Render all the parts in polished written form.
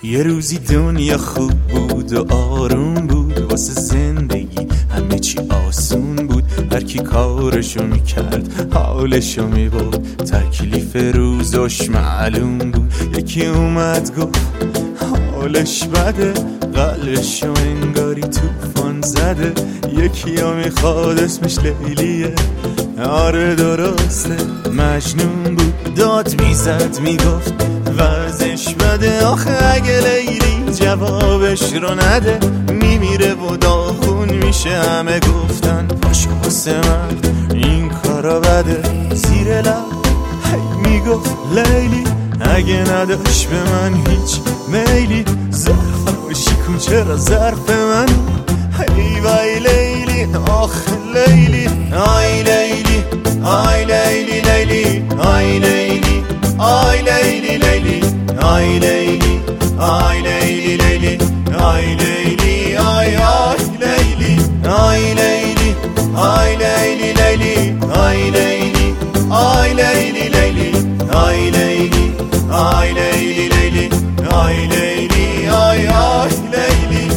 یه روزی دنیا خوب بود و آروم بود، واسه زندگی همه چی آسون بود. هر کی کارشو میکرد حالشو میبرد، تکلیف روزش معلوم بود. یکی اومد گفت حالش بده، قلبشو انگاری توفان زده. یکی ها میخواد اسمش لیلیه، آره درسته مجنون بود. داد میزد میگفت وضعش بده، آخه اگه لیلی جوابش رو نده میمیره و داغون میشه. همه گفتن پاشو واسه من این کارا بده. زیر لب هی میگفت لیلی اگه نداشت به من هیچ میلی، ظرفش کن چرا ظرف من. هی وای لیلی آخ لیلی، آی لیلی آی لیلی لیلی، آی لیلی آی لیلی لیلی، آی لیلی آی لیلی لیلی، آی لیلی آی آی لیلی، آی لیلی آی لیلی لیلی، آی لیلی آی لیلی لیلی، آی لیلی آی لیلی لیلی، آی لیلی آی آی لیلی.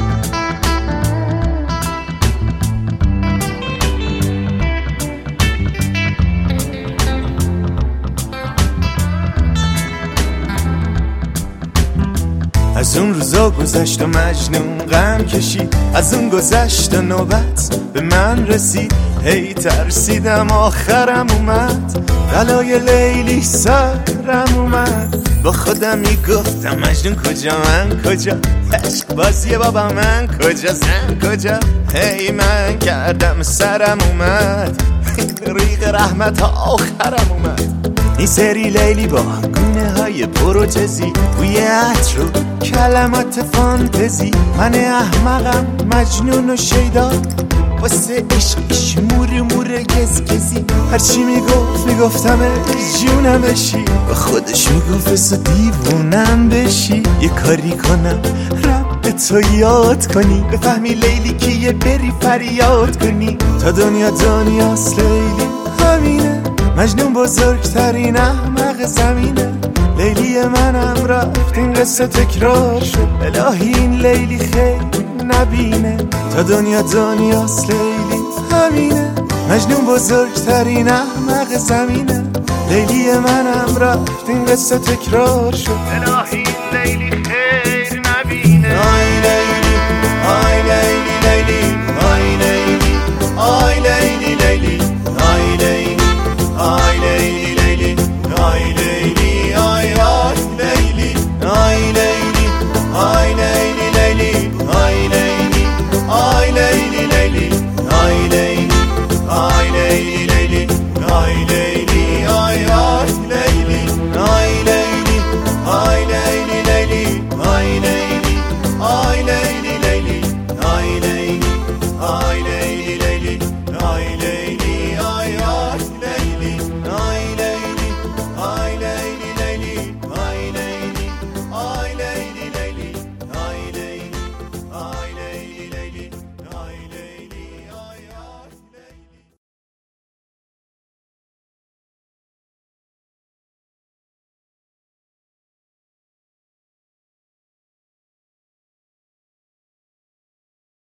از اون روزا گذشت و مجنون غم کشید، از اون گذشت و نوبت به من رسید. ترسیدم آخرم اومد، بلای لیلی سرم اومد. با خودم میگفتم مجنون کجا من کجا، عشق بازی بابا من کجا زن کجا. من کردم سرم اومد، ریق رحمت آخرم اومد. این سری لیلی با گونه های پروتزی، بوی عطر و کلمات فانتزی. من احمقم مجنون و شیدا، واسه عشقش مور گزگزی. هرچی میگفتم جونم بشی، با خودش میگفت بسا دیوونم بشی. یه کاری کنم رب تو یاد کنی، بفهمی لیلی کیه بری فریاد کنی. تا دنیاست لیلی همینه، مجنون بزرگترین احمق زمینه. لیلی منم رفت این قصه تکرار شد، الهی این لیلی خیلی نبینه. تا دنیاست لیلی همینه، مجنون بزرگترین احمق زمینه. لیلی منم رفت این قصه تکرار شد، الهی این لیلی